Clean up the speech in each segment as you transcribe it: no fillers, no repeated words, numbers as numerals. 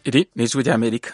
Iri ni ijwi ry'Amerika.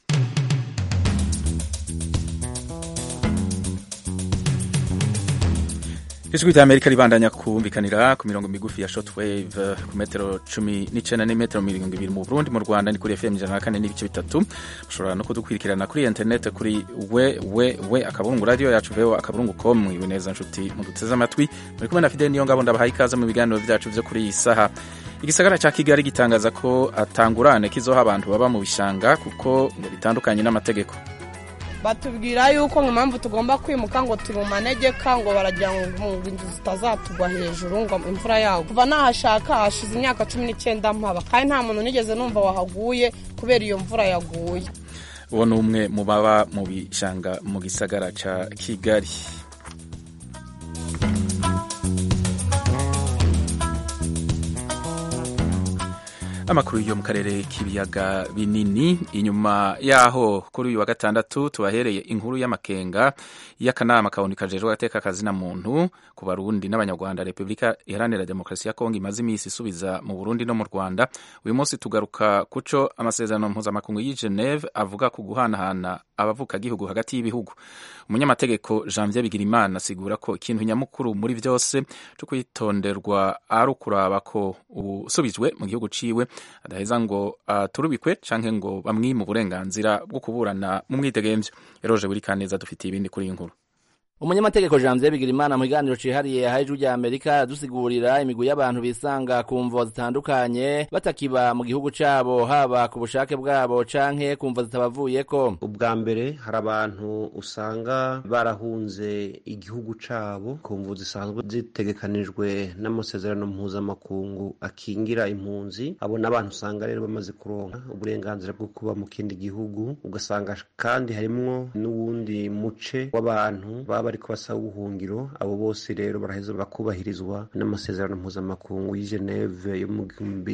Ijwi ry'Amerika ribandanya kumvikanira ku mirongo migufi ya shortwave ku metero 19 na metero 20 mu Burundi, mu Rwanda ni kuri FM 104 n'ibice bitatu. Mushobora no kudukurikirana kuri internet kuri akaburungu radio yacu VOA.com. Ibineza nshuti mu duteze amatwi, muri kumwe na Fidel Niyongabo, ndabahaye ikaze mu biganiro byacu byo kuri iyi saha. Igisagara ca Kigali gitangaza ko atangurane kizoha abantu baba mu bishanga kuko ngo bitandukanye n'amategeko. Batubwira yuko impamvu tugomba kwimuka ngo turi mu manegeka, ngo baragira ngo inzu zitazatugwa hejuru, ngo imvura yago kuva nahashaka hashize imyaka 19 mpaba, kandi nta muntu nigeze numva wahaguye kubera iyo mvura yaguye. Uwo ni umwe mu baba mu bishanga mu gisagara ca Kigali. Amakuru yo mu karere k'ibiyaga binini. Inyuma yaho kuri uyu wa gatandatu tubahereye inkuru y'amakenga y'akanama kajejwe agateka kazina muntu ku Barundi n'Abanyarwanda Repubulika Iharanira Demokarasi ya Kongo imaze imisi isubiza mu Burundi no mu Rwanda. Uyu munsi tugaruka kuco amasezerano mpuzamakungu y'i Geneve avuga ku guhanahana abavuka gihugu hagati y'ibihugu. Umunyamategeko Janvier Bigirimana asigura ko ikintu nyamukuru muri vyose cyo kwitonderwa ari ukuraba ko ubusubijwe mu gihugu ciwe adaheza ngo turubikwe canke ngo bamwi mu burenganzira bwo kuburana mu mwidegemvyo. Eroje buri kaneza dufitiye ibindi kuri inkuru. Umunyamategeko Janvier Bigirimana mu kiganiro cihariye yahaye ijwi rya Amerika dusigurira imigwi y'abantu bisanga ku mvo zitandukanye batakiba mu gihugu cabo, haba ku bushake bwabo canke ku mvo zitabavuyeko. Ubwa mbere hari abantu usanga barahunze igihugu cabo ku mvo zisanzwe zitegekanijwe n'amasezerano mpuzamakungu akingira impunzi. Abo n'abantu usanga rero bamaze kuronka uburenganzira bwo kuba mu kindi gihugu. Ugasanga kandi harimwo n'uwundi muce w'abantu bariko basaba ubuhungiro. Abo bose rero baraheza bakubahirizwa n'amasezerano mpuzamakungu y'i Geneve yo mu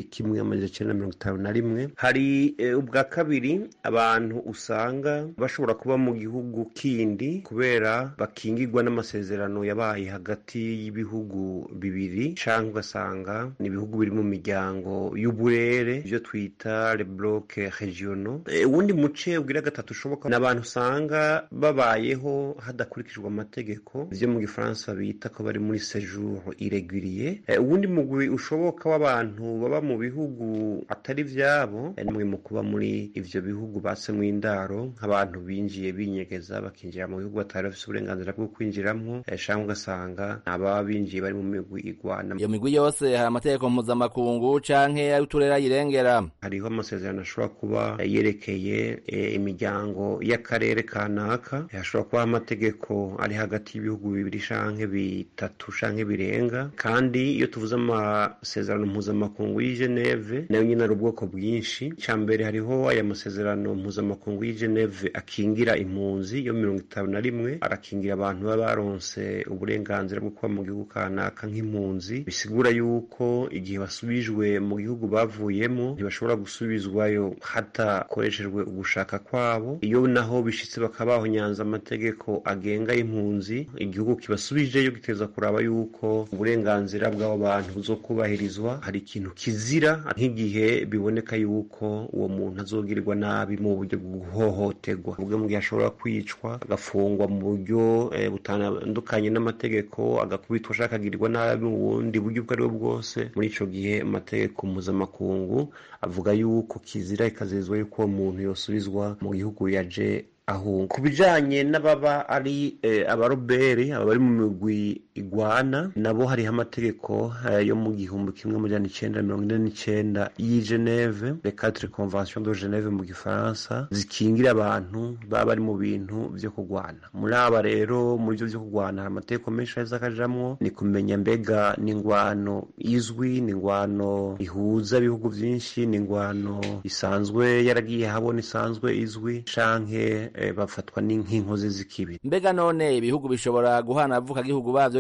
1951. Hari ubwa kabiri abantu usanga bashobora kuba mu gihugu kindi kubera bakingirwa n'amasezerano yabaye hagati y'ibihugu bibiri, canke ugasanga ni ibihugu biri mu miryango y'uburere, ivyo twita les blocs régionaux. Uwundi muce ubwira gatatu ushoboka n'abantu usanga babayeho hadakurikijwe amategeko, ivyo mu Gifaransa bita ko bari muri séjour irrégulier. Uwundi mugwi ushoboka w'abantu baba mu bihugu atari vyabo, nimwe mu kuba muri ivyo bihugu basemwe indaro, nk'abantu binjiye binyegeza bakinjira mu bihugu batari bafise uburenganzira bwo kwinjiramwo, canke ugasanga ababa binjiye bari mu migwi igwana. Iyo migwi yose hari amategeko mpuzamakungu canke ay'uturere yirengera. Hariho amasezerano ashobora kuba yerekeye imiryango y'akarere kanaka, hashobora kuba amategeko ari hagati y'ibihugu bibiri canke bitatu canke birenga. Kandi iyo tuvuze amasezerano mpuzamakungu y'i Geneve nayo nyine ari ubwoko bwinshi. Cambere hariho aya masezerano mpuzamakungu y'i Geneve akingira impunzi yo 51, arakingira abantu baba baronse uburenganzira bwo kuba mu gihugu kanaka nk'impunzi. Bisigura yuko igihe basubijwe mu gihugu bavuyemo ntibashobora gusubizwayo hatakoreshejwe ugushaka kwabo. Iyo naho bishitse bakabaho nyanza amategeko agenga impunzi, igihugu kibasubijeyo giteza kuraba yuko uburenganzira bw'abo bantu buzokubahirizwa. Hari ikintu kizira nk'igihe biboneka yuko uwo muntu azogirirwa nabi mu buryo bwo guhohoterwa, ubwo mu gihe ashobora kwicwa, agafungwa mu buryo butandukanye n'amategeko, agakubitwa ashaka akagirirwa nabi mu bundi buryo ubwo ari bwo bwose. Muri ico gihe amategeko mpuzamakungu avuga yuko kizira ikazezwa yuko uwo muntu yosubizwa mu gihugu yaje ahunga. Ku bijanye n'ababa ari abaroberi, aba bari mu migwi igwana, nabo hariho amategeko yo mu 1949 y'i Geneve, les 4 conventions de Geneve mu Gifaransa, zikingira abantu baba bari mu bintu vyo kugwana. Muri aba rero muri vyo kugwana hari amategeko menshi azakajamwo, ni kumenya mbega n'ingwano izwi, n'ingwano ihuza ibihugu vyinshi, n'ingwano isanzwe yaragiye habona isanzwe izwi, canke bafatwa n'inkinkozi z'ikibi. Mbega none ibihugu bishobora guhana avuka gihugu bavyo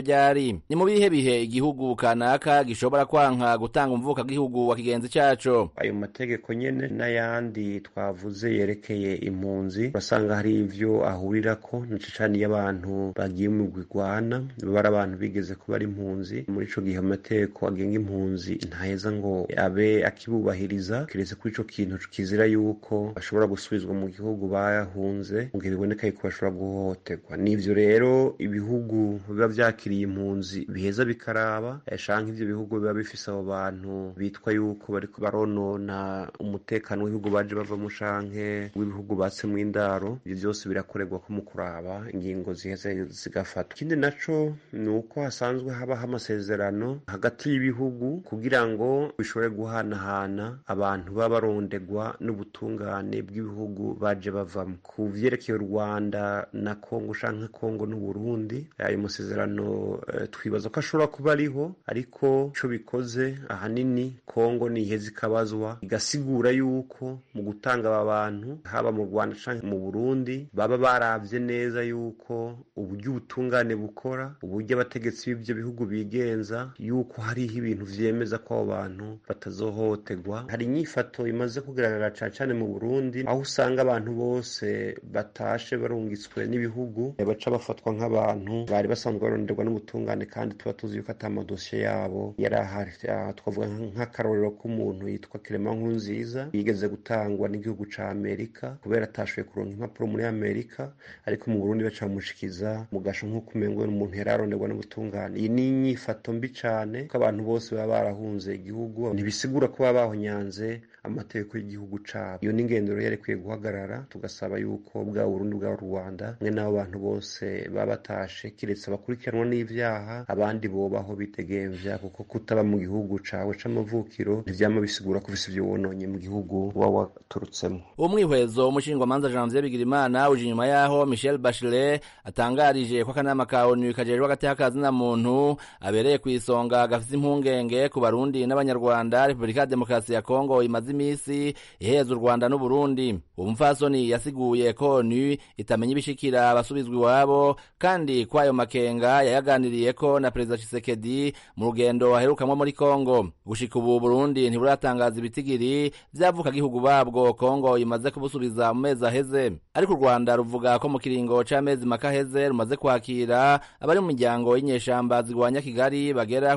ryari. Ni mu bihe bihe igihugu kanaka gishobora kwanka gutanga umvuka gihugu wa kigenzi caco. Ayo mategeko nyene n'ayandi twavuze yerekeye impunzi basanga hari ivyo ahurirako na cane y'abantu bagiye mu gwigwana bari abantu bigeze kuba ari impunzi. Muri ico gihe amategeko agenga impunzi ntaheza ngo abe akibubahiriza kiretse kuri ico kintu kizira yuko bashobora gusubizwa mu gihugu bahunze ngo biboneka yuko bashobora guhohoterwa. Nivyo rero ibihugu biba vyakiriye impunzi biheza bikaraba shanka ivyo bihugu biba bifise abo bantu bitwa yuko bariko baronona umutekano w'ibihugu baje bavamo shanke w'ibihugu batsemwo indaro. Ivyo vyose birakorerwa ko mu kuraba ingingo ziheze zigafatwa. Ikindi naco ni uko hasanzwe habaho amasezerano hagati y'ibihugu kugira ngo bishobore guhanahana abantu baba barondegwa n'ubutungane bw'ibihugu baje bavamo. Ku vyerekeye u Rwanda na Kongo shanke Kongo n'u Burundi ayo masezerano twibaza ko ashobora kuba ariho, ariko ico bikoze ahanini Kongo niheze ikabazwa igasigura yuko mu gutanga aba bantu haba mu Rwanda canke mu Burundi baba baravye neza yuko uburyo ubutungane bukora, uburyo abategetsi b'ivyo bihugu bigenza, yuko hariho ibintu vyemeza ko abo bantu batazohohoterwa. Hari inyifato imaze kugaragara cane mu Burundi aho usanga abantu bose batashe barungitswe n'ibihugu baca bafatwa nk'abantu bari basanzwe baronderwa n'ubutungane kandi tuba tuzi yuko ata amadosiye yabo yari ahari. Twavuga nk'akarorero k'umuntu yitwa Clement Nkurunziza yigeze gutangwa n'igihugu ca Amerika kubera atashoboye kuronka impapuro muri Amerika, ariko mu Burundi baca bamushikiza mu gasho nk'uko umengo n'umuntu yari aronderwa n'ubutungane. Iyi ni inyifato mbi cane ko abantu bose baba barahunze igihugu ntibisigura ko baba bahonyanze amategeko y'igihugu cabo. Iyo ni ingendo yari kwiye guhagarara, tugasaba yuko bwa Burundi bwa Rwanda mwe n'abo bantu bose baba batashe kiretse abakurikiranwa n'ivyaha abandi bobaho bitegemvya, kuko kutaba mu gihugu cawe c'amavukiro ntivyama bisigura ko ufise ivyo wononye mu gihugu uba waturutsemo. Umwihwezo w'umushingwamanza Janvier Bigirimana uje inyuma yaho Michelle Bachelet atangarije ko akanama ka ONU kajejwe agateka kazina muntu abereye kw'isonga gafise impungenge ku Barundi n'Abanyarwanda. Republika ya Demokarasi ya Kongo imaze imisi iheza u Rwanda n'u Burundi. Umupfasoni yasiguye ko ONU itamenya ibishikira abasubizwa iwabo kandi ko ayo makenga yayaganiriyeko na Perezida Tshisekedi mu rugendo aherukamwo muri Kongo. Gushika ubu Burundi ntiburatangaza ibitigiri vyavuka gihugu babwo Kongo imaze kubusubiza mu mezi aheze, ariko u Rwanda ruvuga ko mu kiringo c'amezi makaheze rumaze kwakira abari mu miryango y'inyeshamba zigwanya Kigali bagera ku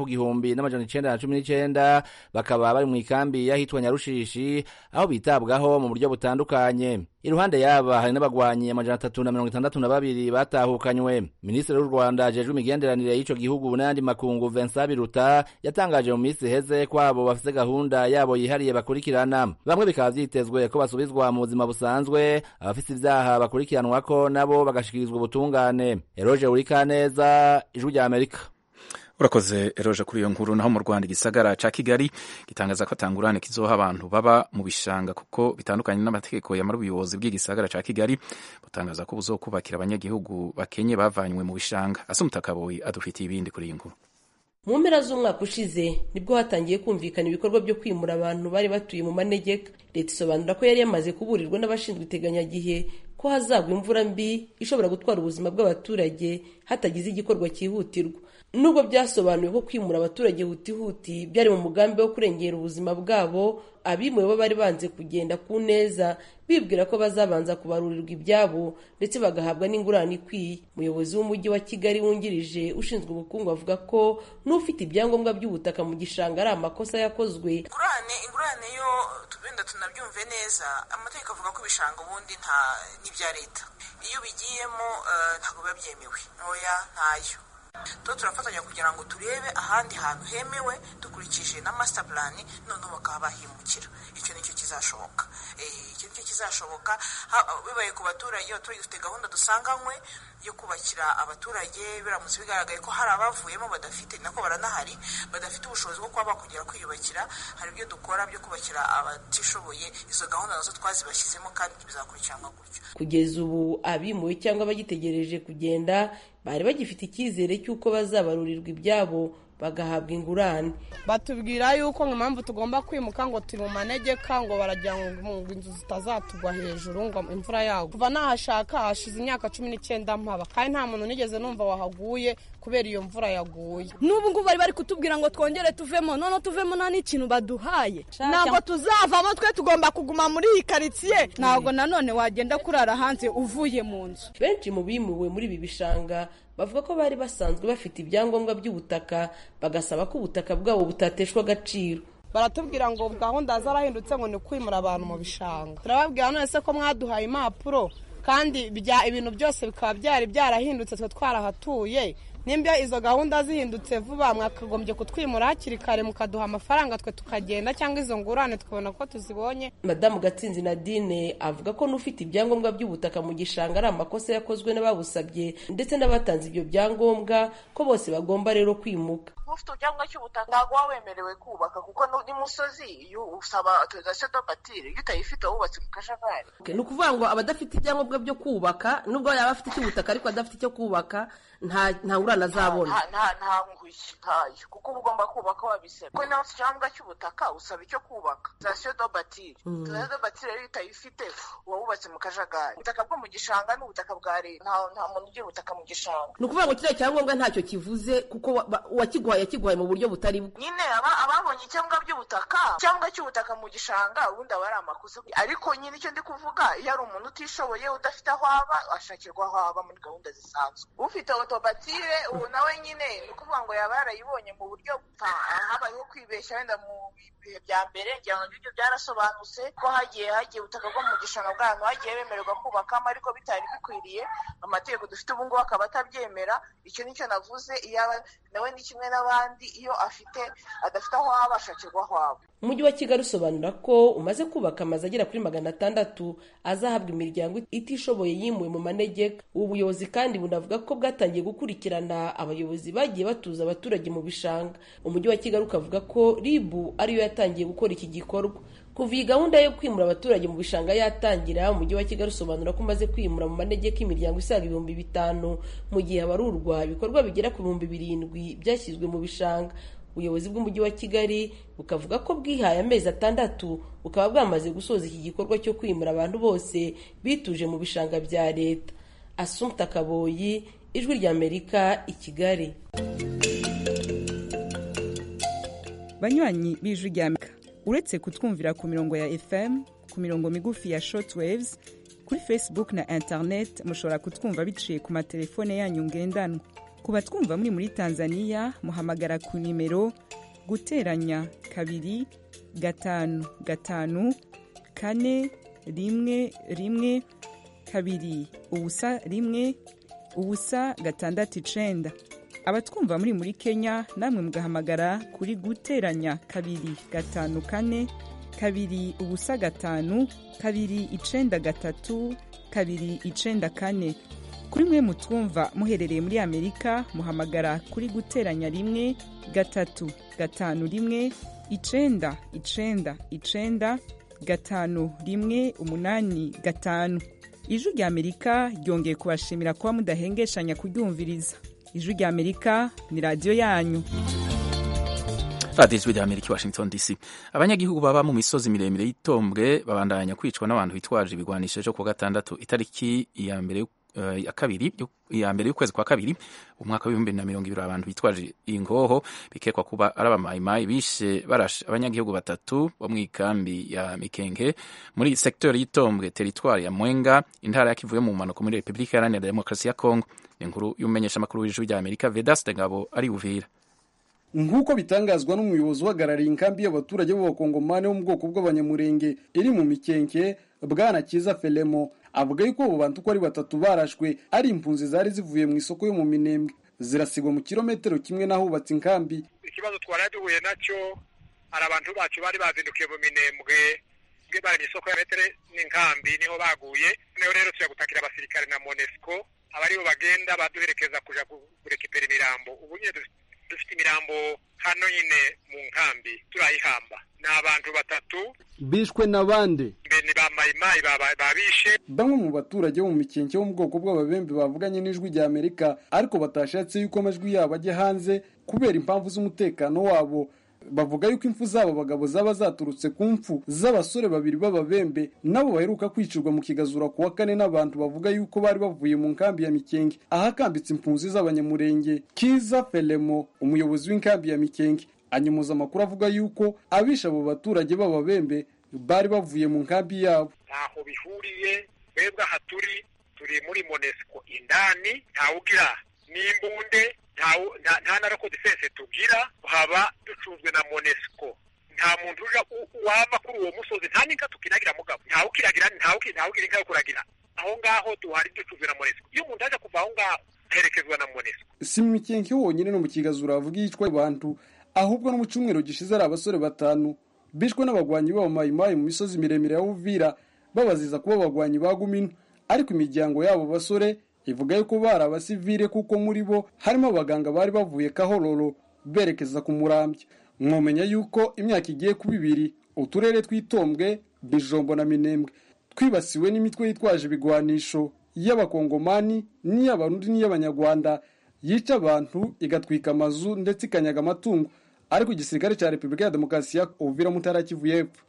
1919 bakaba bari mu ikambi yahitwa Nyarushishi aho bitabwaho mu buryo butandukanye. Iruhande yaba hari n'abagwanyi 362 batahukanywe. Minisitiri w'u Rwanda ajejwe imigenderanire y'ico gihugu n'andi makungu Vincent Biruta yatangaje mu minsi heze kwabo bafise gahunda yabo yihariye bakurikirana. Bamwe bikaba vyitezwe ko basubizwa mu buzima busanzwe, abafise ivyaha bakurikiranwako nabo bagashikirizwa ubutungane. Eroge Urikaneza, Ijwi rya Amerika. Urakoze Eroje kuri iyo nkuru. Naho mu Rwanda igisagara ca Kigali gitangaza ko atangurane kizoha abantu baba mu bishanga kuko bitandukanye n'amategeko yamara ubuyobozi bw'igisagara ca Kigali butangaza ko buzokubakira abanyagihugu bakenye bavanywe mu bishanga. Asumta Kaboyi adufitiye ibindi kuri iyi nkuru. Mu mpera z'umwaka ushize nibwo hatangiye kumvikana ibikorwa byo kwimura abantu bari batuye mu manegeka. Leta isobanura ko yari yamaze kuburirwa n'abashinzwe iteganyagihe ko hazagwa imvura mbi ishobora gutwara ubuzima bw'abaturage hatagize igikorwa cyihutirwa. Nubwo byasobanuye ko kwimura abaturage hutihuti byari mu mugambi wo kurengera ubuzima bwabo, abimuwe bo bari banze kugenda ku neza bibwira ko bazabanza kubarurirwa ibyabo ndetse bagahabwa n'ingurane ikwiye. Umuyobozi w'umujyi wa Kigali wungirije ushinzwe ubukungu avuga ko n'ufite ibyangombwa by'ubutaka mu gishanga ari amakosa yakozwe. Ingurane yo tubenda tunabyumve neza, amategeko avuga ko ibishanga ubundi nta n'ibya leta, iyo bigiyemo ntabwo biba byemewe, oya ntayo. Turafatanya kugira ngo turebe ahandi hantu hemewe dukurikije na master plan, noneho bakaba bahimukira. Icyo nicyo kizashoboka. Bibaye ku baturage dufite gahunda dusanganywe yo kubakira abaturage biramutse bigaragaye ko hari abavuyemo badafite nako baranahari badafite ubushobozi bwo kuba bakongera kwiyubakira. Hari ibyo dukora byo kubakira abatishoboye. Izo gahunda nazo twazibashyizemo kandi bizakurikiranwa gutyo. Kugeza ubu abimuwe cyangwa bagitegereje kugenda bari bagifite icyizere cy'uko bazabarurirwa ibyabo bagahabwa ingurane. Batubwira yuko impamvu tugomba kwimuka ngo turi mu manegeka ngo barajya ngo inzu zitazatugwa hejuru ngo imvura yago. Kuva nahashaka hashize imyaka 19 mpaba kandi nta muntu nigeze numva wahaguye kubera iyo mvura yaguye. N'ubu ngubu bari kutubwira ngo twongere tuvemo, none tuvemo nta n'ikintu baduhaye. Ntabwo tuzavamo, twe tugomba kuguma muri iyi karitsiye. Ntabwo nanone wagenda kurara hanze uvuye mu nzu. Benshi mu bimuwe muri ibi bishanga bavuga ko bari basanzwe bafite ibyangombwa by'ubutaka, bagasaba ko ubutaka bwabo butateshwa agaciro. Baratubwira ngo gahunda zarahindutse ngo ni kwimura abantu mu bishanga. Turababwira none se ko mwaduhaye impapuro kandi ibintu byose bikaba byarahindutse, twe twarahatuye. Nimba izo gahunda zihindutse vuba, mwakagombye kutwimura hakiri kare mukaduha amafaranga twe tukagenda, cyangwa izo ngurane tukabona ko tuzibonye. Madamu Gatsinzi Nadine avuga ko n'ufite ibyangombwa by'ubutaka mu gishanga ari amakosa yakozwe n'ababusabye ndetse n'abatanze ibyo byangombwa, ko bose bagomba rero kwimuka. Ufite ibyangombwa cy'ubutaka ntabwo waba wemerewe kubaka, kuko n'imusozi iyo usaba autorisation de bâtir, iyo utayifite wubatse mu kajagari. Ni ukuvuga ngo abadafite ibyangombwa byo kubaka, nubwo yaba afite icy'ubutaka ariko adafite icyo kubaka, nta ngurane azabona. Nta ngushyi ntayo, kuko ugomba kubaka wabisaba. Kuko nawe ufite icyangombwa cy'ubutaka usaba icyo kubaka, autorisation de bâtir. Autorisation de bâtir rero utayifite uba wubatse mu kajagari. Ubutaka bwo mu gishanga n'ubutaka bwa leta, nta muntu ugira ubutaka mu gishanga. Ni ukuvuga ngo kiriya cyangombwa ntacyo kivuze, kuko yakiguhaye mu buryo butari bwo. Nyine ababonye icyangombwa by'ubutaka, icyangombwa cy'ubutaka mu gishanga ubundi aba ari amakosa. Ariko nyine icyo ndi kuvuga, iyo ari umuntu utishoboye udafite aho aba, ashakirwa aho aba muri gahunda zisanzwe. Ufite autobatire ubu nawe nyine ni ukuvuga ngo yaba yarayibonye mu buryo habayeho kwibeshya wenda mu bihe bya mbere, ngira ngo ibyo byarasobanutse ko hagiye ubutaka bwo mu gishanga bw'ahantu hagiye bemererwa kubakamo ariko bitari bikwiriye, amategeko dufite ubu ngubu akaba atabyemera. Icyo nicyo navuze, nawe ni kimwe n'abandi, iyo adafite aho aba ashakirwa aho aba. Umujyi wa Kigali usobanura ko umaze kubaka amazu agera kuri 600 azahabwa imiryango itishoboye yimuwe mu manegeka. Ubu buyobozi kandi bunavuga ko bwatangiye gukurikirana abayobozi bagiye batuza abaturage mu bishanga. Umujyi wa Kigali ukavuga ko RIB ariyo yatangiye gukora iki gikorwa. Kuva iyi gahunda yo kwimura abaturage mu bishanga yatangira, umujyi wa Kigali usobanura ko umaze kwimura mu manegeka imiryango isaga 5,000, mu gihe abarurwa ibikorwa bigera ku 7,000 byashyizwe mu bishanga. Ubuyobozi bw'umujyi wa Kigali bukavuga ko bwihaye amezi 6 bukaba bwamaze gusoza iki gikorwa cyo kwimura abantu bose bituje mu bishanga bya leta. Assumpta Kaboyi, Ijwi ry'Amerika, i Kigali. Banywanyi b'Ijwi ry'Amerika, uretse kutwumvira ku mirongo ya FM, ku mirongo migufi ya shortwaves, kuri Facebook na internet mushobora kutwumva biciye ku matelefone yanyu ngendanwa. Kuba twumva muri Tanzania muhamagara ku nimero guteranya 255 411 2 ubusa 669. Abatwumva muri Kenya namwe mugahamagara kuri guteranya 254 2 ubusa 5 293 294. Kuri mwe mutwumva muherereye muri Amerika muhamagara kuri guteranya 1 3 5 1 9 9 5 1 8 5. Ijwi ry'Amerika ryongeye kubashimira kuba mudahengeshanya kuryumviriza. Ijwi ry'Amerika ni radio yanyu. Radio Ijwi ry'Amerika, Washington DC. Abanyagihugu baba mu misozi miremire y'itombwe babandanya kwicwa n'abantu bitwaje ibigwanisho cyo ku gatandatu itariki ya mbere y'ukwezi kwa kabiri umwaka w'2020. Abantu bitwaje ingoho bikekwa kuba ari abamayimayi bishe barashe abanyagihugu 3 bo mu ikambi ya Mikenge muri secteur y'itombwe territoire ya Mwenga, intara ya Kivu mu mpanuka muri Republika Iharanira Demokarasi ya Kongo. Inkuru y'umenyesha makuru w'Ijwi ry'Amerika Vedaste Ngabo ari Uvira. Nkuko bitangazwa n'umuyobozi uhagarariye inkambi y'abaturage b'abakongomani bo mu bwoko bw'abanyamurenge iri mu Mikenke, Bwana Kiza Felemo, avuga yuko abo bantu ko ari 3 barashwe ari impunzi zari zivuye mu isoko yo mu Minembwe, zirasigwa mu kilometero kimwe nahubatse inkambi. Ikibazo twaraduhuye nacyo ari abantu bacu bari bazindukiye mu Minembwe bwe bari isoko ya metere n'inkambi niho baguye. Rero tuya gutakira abasirikare na Monesco abari bo bagenda baduherekeza kuja kurekipera imirambo. Ubu nyine dufite imirambo hano nyine mu nkambi turayihamba. Ni abantu 3 bishwe n'abandi ni ba mayimayi babishe. Bamwe mu baturage bo mu Mikenke bo mu bwoko bw'ababembe bavuganye n'Ijwi ry'Amerika ariko batashatse yuko amajwi yabo ajya hanze kubera impamvu z'umutekano wabo. bavuga yuko impfu z'abo bagabo zaba zaturutse ku mfu z'abasore babiri b'ababembe nabo baheruka kwicirwa mu Kigazura kuwa kane n'abantu bavuga yuko bari bavuye mu nkambi ya Mikenge ahakambitse impunzi z'abanyamurenge. Kiza Felemo, umuyobozi w'inkambi ya Mikenge, anyemuza amakuru avuga yuko abisha abo baturage b'ababembe bari bavuye mu nkambi yabo. Ntaho bihuriye, twebwe aha turi muri Monesco indani, ntawugira n'imbunde, nta na record defense tugira, haba ducuzwe na Monesco. Nta muntu uja wava kuri uwo musozi, nta ninka tukiragira mugabo, ntawukiragira inka yo kuragira. Aho ngaho duhari ducuzwe na Monesco. Iyo umuntu aje kuva aho ngaho herekezwa na Monesco. Si mu Mikenge wonyine no mu Kigazura avuga yicwa abantu, ahubwo no mu cyumweru gishize ari abasore 5 bishwe n'abagwanyi b'abamayimayi mu misozi miremire ya Uvira babaziza kuba abagwanyi ba Gumino, ariko imiryango yabo basore ivuga yuko bari abasivile kuko muri bo harimo abaganga bari bavuye Kahororo berekeza ku Murambya. Mwomenya yuko imyaka igiye kuba 2 uturere tw'Itombwe, Bijombo na Minembwe twibasiwe n'imitwe yitwaje ibigwanisho y'abakongomani n'iy'abarundi n'iy'abanyarwanda yica abantu igatwika amazu ndetse ikanyaga amatungo, ariko igisirikare cya Repubulika ya Demokarasi ya Uvira Mutara Kivu y'Epfo.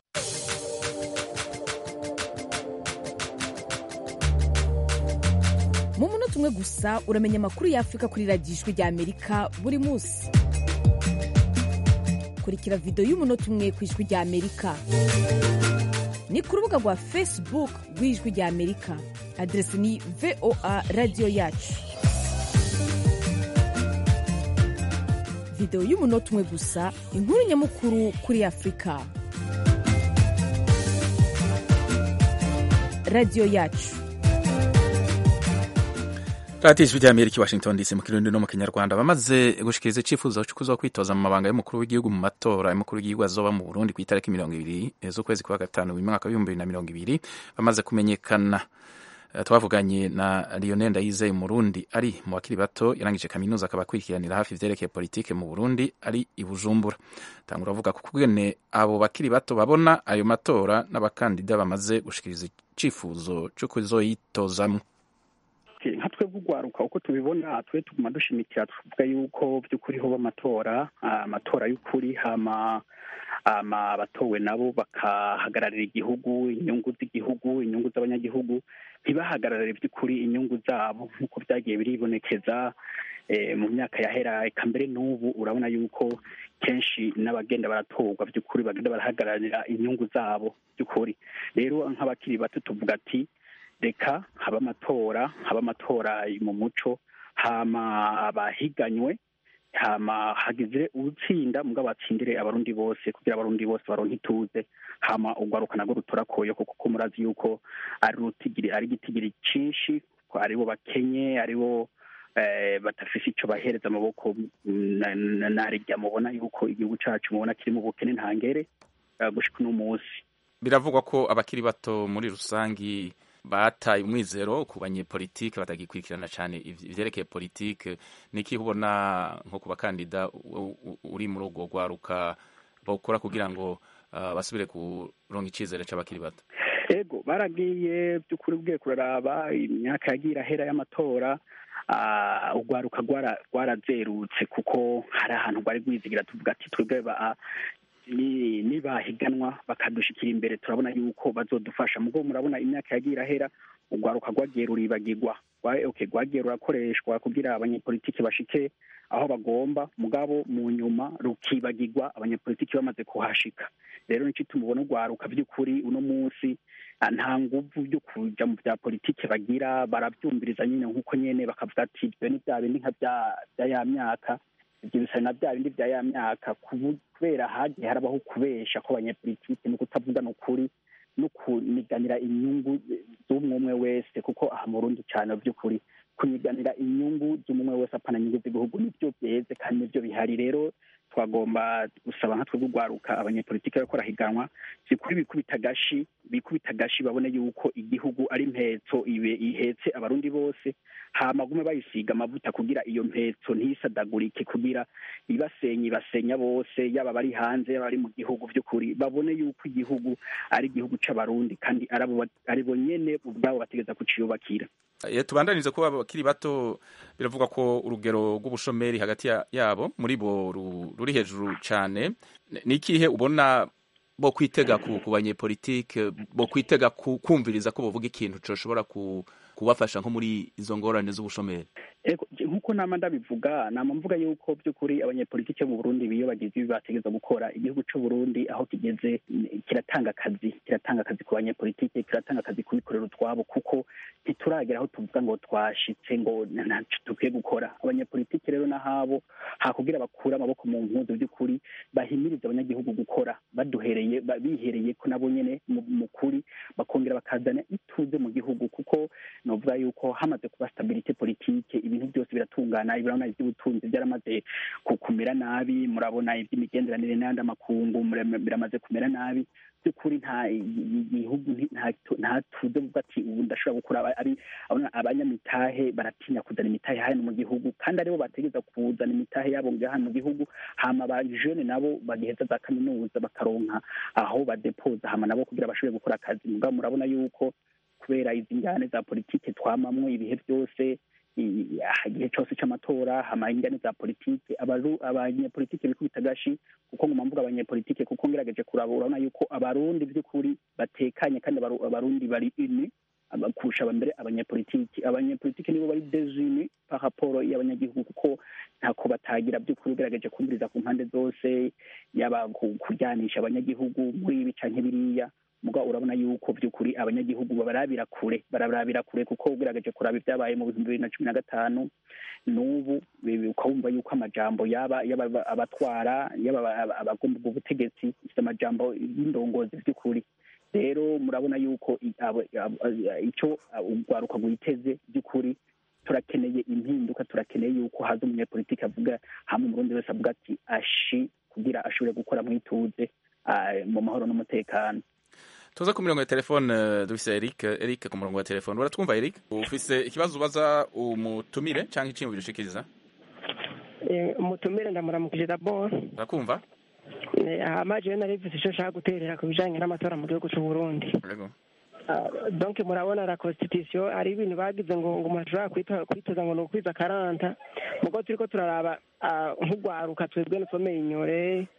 Mu munota umwe gusa uramenya amakuru y'Afrika kuri radiyo Ijwi ry'Amerika buri munsi. Kurikira video y'umunota umwe ku Ijwi ry'Amerika ni ku rubuga rwa Facebook rw'Ijwi ry'Amerika, adresi ni VOA Radio Yacu. Video y'umunota umwe gusa, inkuru nyamukuru kuri Afrika. Radio Yacu. Radio Ijwi ry'Amerika, Washington DC, mu Kirundi no mu Kinyarwanda. Bamaze gushikiriza icifuzo cyo kuza kwitoza mu mabanga y'umukuru w'igihugu mu matora y'umukuru w'igihugu azoba mu Burundi ku itariki 20 z'ukwezi kwa gatanu mu mwaka wa 2020 bamaze kumenyekana. Twavuganye na Lionel Ndayizeye, Murundi ari mu bakiri bato, yarangije kaminuza akaba akurikiranira hafi ivyerekeye politike mu Burundi, ari i Bujumbura. Tangura avuga ku kugene abo bakiri bato babona ayo matora n'abakandida bamaze gushikiriza icifuzo cyo kuzoyitozamwo. Nka twebwe ugwaruka uko tubibona, twe tuguma dushimikira tuvuga yuko by'ukuri ho amatora y'ukuri, hama abatowe nabo bakahagararira igihugu, inyungu z'igihugu, inyungu z'abanyagihugu, ntibahagararire by'ukuri inyungu zabo nk'uko byagiye biribonekeza mu myaka yahera. Eka mbere n'ubu urabona yuko kenshi n'abagenda baratorwa by'ukuri bagenda barahagararira inyungu zabo by'ukuri. Rero nk'abakiri bato tuvuga ati reka haba amatora mu muco, hama abahiganywe, hama hagizire utsinda mugabo atsindire abarundi bose kugira abarundi bose baronke ituze, hama ugwaruka nago rutora koyo kuko murazi yuko ari igitigiri cinshi, ko aribo bakenye, aribo batafise ico bahereza amaboko narirya mubona yuko igihugu cacu mubona kiri mu bukene ntangere gushika uno munsi. Biravugwa ko abakiri bato muri rusangi bataye umwizero ku banyepolitike, batagikurikirana cyane ivyerekeye politike. Niki ubona nko ku bakandida uri muri urwo rwaruka bokora kugira ngo basubire kuronka icizere c'abakiri bato? Ego baragiye by'ukuri bwiye kuraraba imyaka yagiye irahera y'amatora, urwaruka rwarazerutse kuko hari ahantu rwari rwizigira tuvuga ati twebwe nibahiganwa bakadushikira imbere turabona yuko bazodufasha. Mugo murabona imyaka yagiye irahera, urwaruka rwagiye ruribagirwa, rwagiye rurakoreshwa kugira abanyepolitiki bashike aho bagomba, mugabo mu nyuma rukibagirwa abanyepolitiki bamaze kuhashika. Rero nico tumubona urwaruka by'ukuri uno munsi nta nguvu byo kuja mu bya politike bagira, barabyumviriza nyine nk'uko nyene bakavuga ati ibyo ni bya bindi nka bya ya myaka, ibyo bisa na bya bindi bya ya myaka, kubera hagiye harabaho kubesha ko abanyepolitike no kutavugana ukuri no kuniganira inyungu z'umwe wese, kuko aha mu Burundi cyane by'ukuri kuniganira inyungu z'umwe wese apana inyungu z'igihugu nibyo byeze kandi nibyo bihari. Rero twagomba gusaba nka twebwe urwaruka abanyepolitike bariko barahiganwa sikuri bikubita gashi bikubita agashi babone yuko igihugu ari mpetso ihetse abarundi bose, hama gume bayisiga amavuta kugira iyo mpetso ntisadagurike, kugira ibasenya bose, yaba bari hanze yaba bari mu gihugu, by'ukuri babone yuko igihugu ari igihugu c'abarundi kandi aribo nyene ubwabo bategeza kuciyubakira. Tubandanize kuba abakiri bato, biravugwa ko urugero rw'ubushomeri hagati yabo muri bo ruri hejuru cyane. Ni ikihe ubona bo kwitega ku banyepolitike, bo kwitega kumviriza ko bavuga ikintu coshobora kubafasha nko muri izo ngorane z'ubushomeri? Nk'uko nama ndabivuga, nama mvuga yuko by'ukuri abanyepolitike mu Burundi biyo bagize ibi bategeza gukora, igihugu c'u Burundi aho kigeze kiratanga akazi ku banyepolitike, kiratanga akazi kubikorera utwabo, kuko ntituragera aho tuvuga ngo twashitse ngo ntaco dukwiye gukora. Abanyepolitike rero nahabo hakugira bakura amaboko mu mpuzu, by'ukuri bahimiriza abanyagihugu gukora, bihereye ko nabo nyene mu kuri, bakongera bakazana ituze mu gihugu, kuko novuga yuko hamaze kuba stabilite politike, ibintu byose biratungana. Ibirabona iby'ubutunzi byaramaze kumera nabi, murabona iby'imigenderanire n'andi amakungu biramaze kumera nabi, by'ukuri nta igihugu nta tuze vuga ati ubu ndashobora gukora. Abanyamitahe baratinya kuzana imitahe hano mu gihugu, kandi aribo bategeza kuzana imitahe yabo hano mu gihugu, hama ba jeune nabo bagiheza za kaminuza bakaronka aho badepoza, hama nabo kugira bashobore gukora akazi. Mugabo murabona yuko kubera izi njyane za politike twamamwo ibihe byose, igihe cyose c'amatora, hama ingane za politike, abanyepolitike bikubita agashi, kuko nguma mvuga abanyepolitike kuko ngerageje kuraba, urabona yuko abarundi by'ukuri batekanye, kandi abarundi bari ini kurusha mbere abanyepolitike nibo bari dezini par rapport y'abanyagihugu, kuko ntako batagira by'ukuri. Ugerageje kumviriza ku mpande zose, yaba kuryanisha abanyagihugu muri ibi canke biriya, muga urabona yuko by'ukuri abanyagihugu barabira kure, kuko ugerageje kuraba ibyabaye mu 2015 n'ubu ukabumva yuko amajambo yaba abatwara, yaba abagomba ubutegetsi, amajambo y'indongozi by'ukuri. Rero murabona yuko icyo urwaruka rwiteze by'ukuri, turakeneye impinduka, turakeneye yuko haza umunyepolitike avuga hamwe umurundi wese avuga ati ashi, kugira ashobore gukora mwituze mu mahoro n'umutekano. Tuza ku mirongo ya telefone dufise Eric ku murongo wa telefone. Uratwumva Eric? Ufise ikibazo ubaza umutumire canke ikintu birushikiriza? Umutumire ndamuramukije d'abord. Urakumva? Amaje narivise ico nshaka guterera ku bijanye n'amatora mu gihugu c'u Burundi. Yego. Donc murabona la constitution ari ibintu bagize ngo umuntu ashobora kwitoza ngo nokwiza 40, mugo turiko turaraba nk'ugwaruka twebwe n'usomeye inyore,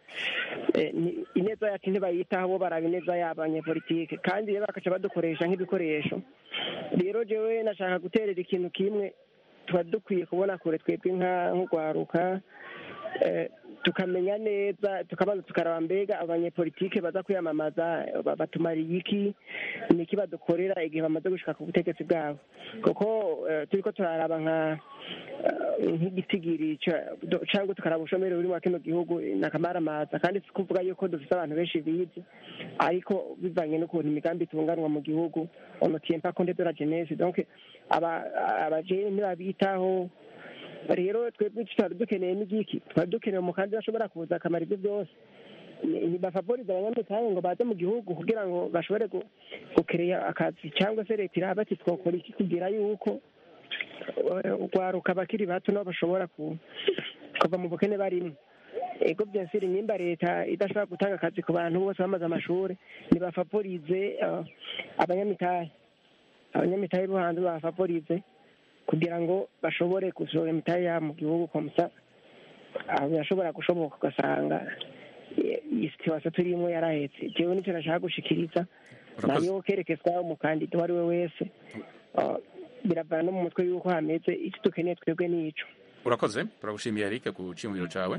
ineza yacu ntibayitaho, bo baraba ineza y'abanyepolitike, kandi rero bakaca badukoresha nk'ibikoresho. Rero jewe nashaka guterera ikintu kimwe, tuba dukwiye kubona kure twebwe nk'ugwaruka, tukamenya neza, tukabanza tukaraba mbega abanyepolitike baza kwiyamamaza batumariye iki, niki badukorera igihe bamaze gushika ku butegetsi bwabo, kuko turiko turaraba nk'igitigiri cyangwa tukaraba ubushomeri buri mu kino gihugu n'akamaramaza, kandi kuvuga yuko dufite abantu benshi bize, ariko bivanye n'ukuntu imigambi itunganwa mu gihugu, on ne tient pas compte de la jeunesse, donc abajene ntibabitaho. Rero twebwe tutari dukeneye n'igiki, twari dukeneye umukandida ashobora kuza akamara ibyo byose, ntibafavoriza abanyamitahe ngo baze mu gihugu kugira ngo bashobore gukereya akazi, cyangwa se leta iraba ati twokora iki kugira yuko urwaruka bakiri bato nabo bashobora kuva mu bukene barimo. Ego byensiri nimba leta idashobora gutanga akazi ku bantu bose bamaze amashuri, ntibafavorize abanyamitahe bo hanze, bafavorize kugira ngo bashobore gusohora imitahe yabo mu gihugu, komsa birashobora gushoboka ugasanga iyi situation turimo yarahetse. Jewe nicyo nashaka gushikiriza, nayo kerekezwa umukandida uwo ari we wese, biravana no mu mutwe yuko hameze icyo dukeneye twebwe n'ico. Urakoze, turagushimiye Eric ku ciyumviro cawe.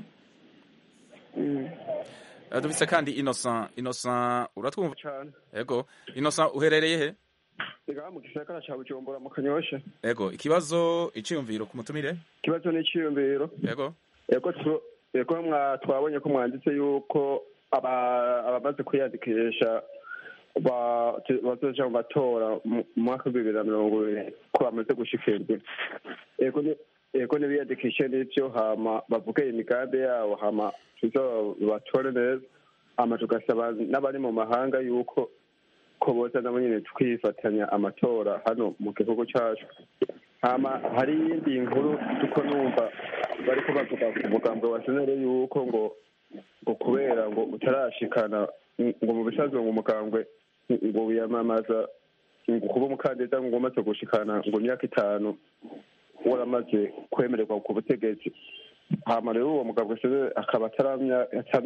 Dufise kandi Innocent, uratwumva? Yego, Innocent uherereye he? Ega mu gisagara ca Bujumbura mu Kanyosha. Yego, ikibazo iciyumviro ku mutumire? Ikibazo n'iciyumviro. Yego. Yego twabonye ko mwanditse yuko abamaze kwiyandikisha bazoja mu matora mu mwaka wa 2020 ko bamaze gushikirwa. Yego n'ibiyandikishe n'ivyo, hama bavuge imigambi yabo, hama tuzo batore neza, hama tugasaba n'abari mu mahanga yuko ko boza nabo nyene twifatanya amatora hano mu gihugu cacu. Hama hari iyindi nkuru tuko numva bariko bavuga ku mugambwe wa senere yuko ngo kubera ngo utarashikana ngo mu bisazo ngo umugambwe ngo wiyamamaza ngo kuba umukandida ngo umaze gushikana ngo imyaka 5 waramaze kwemererwa ku butegetsi. Hama rero uwo mugambwe senere akaba ataramya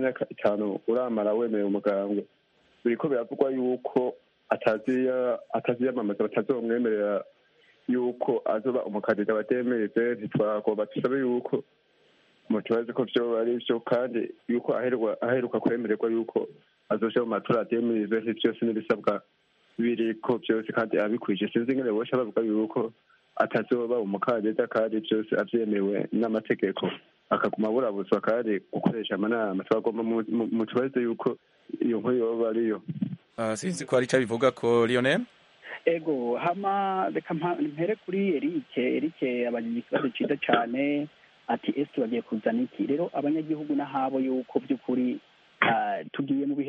5 uramara wemereye umugambwe. Biriko biravugwa yuko ataziyamamaza batazomwemerera yuko azoba umukandida batemereze. Ntitwagoba tusabe yuko mutubaze ko vyoba ari vyo kandi yuko aheruka kwemererwa yuko azoja mu matora atemereze vyose n'ibisabwa biriko vyose kandi abikwije. Sinzi ingene bosha bavuga yuko atazoba umukandida kandi vyose avyemewe n'amategeko akaguma burabuzwa kandi gukoresha amanama. Twagomba mutubaze yuko iyo nkuru yoba ariyo. Sinzi ko ari ico bivuga ko Lionel. Ego hama reka mpere kuri Eric abanyanya ikibazo ciza cane ati ese bagiye kuzana iki. Rero abanyagihugu nahabo yuko by'ukuri tugiye mu bihe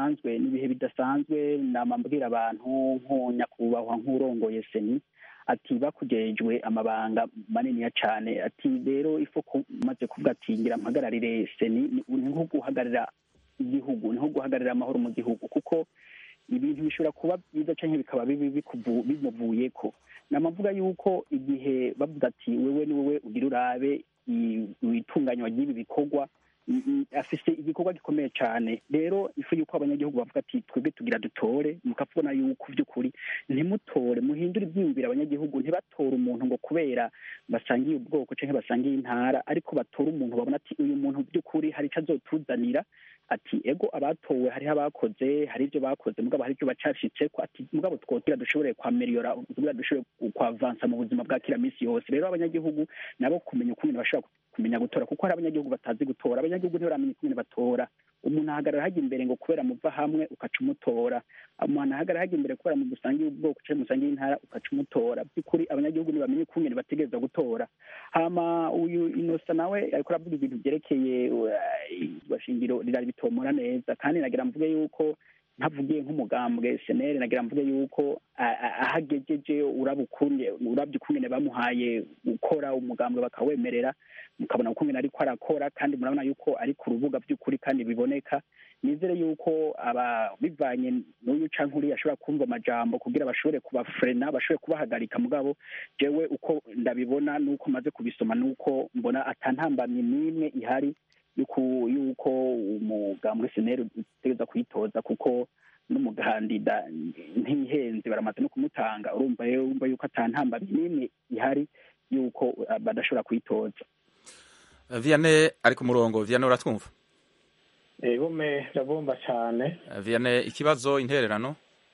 bidasanzwe namambwira abantu nk'unyakubahwa nk'urongoye seni ati bakujejwe amabanga manini ya cane ati rero ifo kumaze kuvuga ati ngira mpagararire seni ni nko guhagararira igihugu, niho guhagararira amahoro mu gihugu, kuko ibintu bishobora kuba byiza canke bikaba bimuvuyeko. Namavuga yuko igihe bavuga ati wewe ni wowe ugira urabe itunganywa ry'ibi bikorwa, afise igikorwa gikomeye cane. Rero ifu yuko abanyagihugu bavuga ati twebwe tugira dutore, mukavuna yuko by'ukuri ntimutore, muhindura ibyiyumvira abanyagihugu, ntibatore umuntu ngo kubera basangiye ubwoko canke basangiye intara, ariko batore umuntu babona ati uyu muntu by'ukuri hari ico azotuzanira. Ati ego abatowe hariho abakoze, hari ivyo bakoze mugabo hari ivyo bacashitseko, ati mugabo twokira dushobore kwameliora, kugira dushobore kwavansa mu buzima bwa kila misi yose. Rero abanyagihugu nabo kumenya ukuntu bashobora kumenya gutora, kuko hari abanyagihugu batazi gutora. Abanyagihugu ntibaramenya ukuntu batora. Umuntu ahagarara hajya imbere ngo kubera muva hamwe ukaca umutora, umuntu ahagarara hajya imbere kubera mu gusangira ubwoko canke musangira intara ukaca umutora. By'ukuri abanyagihugu ntibamenye ukuntu bategereza gutora. Hama uyu Inosa nawe ariko aravuga ibintu byerekeye bashingiro rirari bitomora neza, kandi nagira mvuge yuko ntavugiye nk'umugambwe senere, nagira mvuge yuko ahagejeje urabye ukungene bamuhaye gukora umugambwe bakawemerera, mukabona ukungene ariko arakora, kandi murabona yuko ari ku rubuga by'ukuri kandi biboneka. Nizere yuko bivanye n'uyu canke uriya ashobora kumva amajambo kugira bashobore kubafrena, bashobore kubahagarika. Mugabo jewe uko ndabibona nuko maze kubisoma nuko mbona atantambamye n'imwe ihari yuko umugambwe senere utegereza kwitoza, kuko n'umugandida ntihenze baramaze no kumutanga. urumva yuko atantambamye n'imwe ihari yuko badashobora kwitoza. Vianney ari ku murongo. Vianney uratwumva? Egome ndabumva cyane. Vianney, ikibazo intererano?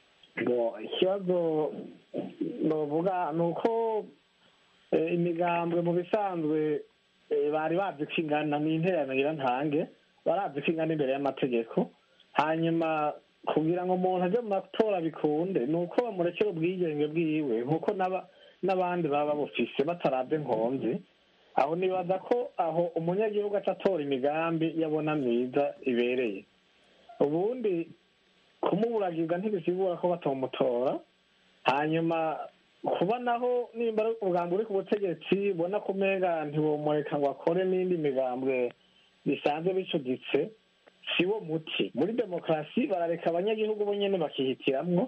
Ikibazo novuga nuko imigambwe mu bisanzwe bari bazi ko ingana n'intererano ntange, barazi ko ingana imbere y'amategeko. Hanyuma kugira ngo umuntu aje mu matora bikunde nuko bamurekera ubwigenge bwiwe nkuko n'abandi baba bufise bataravye nkonzi. Aho nibaza ko aho umunyagihugu acatora imigambi yabona myiza ibereye. Ubundi kumuburagiza ntibisigura ko batomutora. Hanyuma kuba naho nimba ubwambwe uri ku butegetsi bona kumenga ntiwomureka ngo akore n'indi migambwe bisanzwe bicuditse, siwo muti. Muri demokarasi barareka abanyagihugu bo nyene bakihitiramwo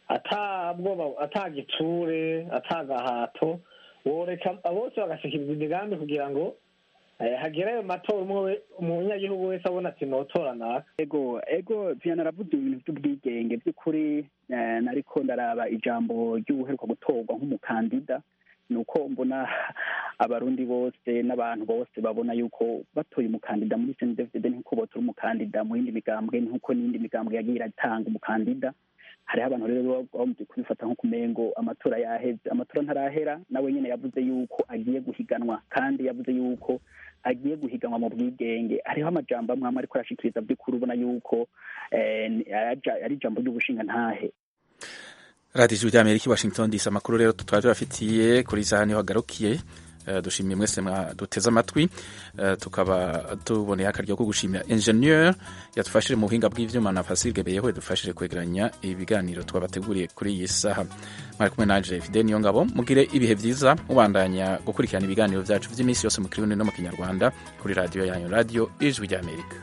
atagitsure atagahato, woreka bose bagashikiriza imigambi kugira ngo hagere ayo matora umunyagihugu wese abona ati notora naka. Ego Vianney aravuze ibintu by'ubwigenge by'ukuri. Nariko ndaraba ijambo ry'uheruka gutorwa nk'umukandida, nuko mbona abarundi bose n'abantu bose babona yuko batoye umukandida muri CNDD-FDD nkuko botora umukandida mu yindi migambwe, nkuko n'indi migambwe yagiye iratanga umukandida. Hariho abantu rero bamaze kubifata nko kumengo amatora yaheze. Amatora ntarahera, nawe nyene yavuze yuko agiye guhiganwa, kandi yavuze yuko agiye guhiganwa mu bwigenge. Hariho amajambo amwe ariko arashikiriza by'ukuri ubona yuko ari ijambo ry'ubushinga ntahe. Radio Ijwi ry'Amerika, Washington DC. Amakuru rero tutari bafitiye kuri saha niho hagarukiye. dushimiye mwese duteze amatwi tukaba tuboneye akaryo ko gushimira ingenieur yatufashije mu buhinga bw'ivyuma na Facile Gebeyeho yadufashije kwegeranya ibiganiro twabateguriye kuri iyi saha. Mwari kumwe naje Fidel Niyongabo, mugire ibihe vyiza mubandanya gukurikirana ibiganiro vyacu vy'iminsi yose mu Kirundi no mu Kinyarwanda kuri radio yanyu, Radio Ijwi ry'Amerika.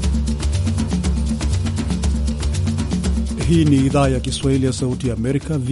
Hii ni idhaa ya Kiswahili ya Sauti ya Amerika.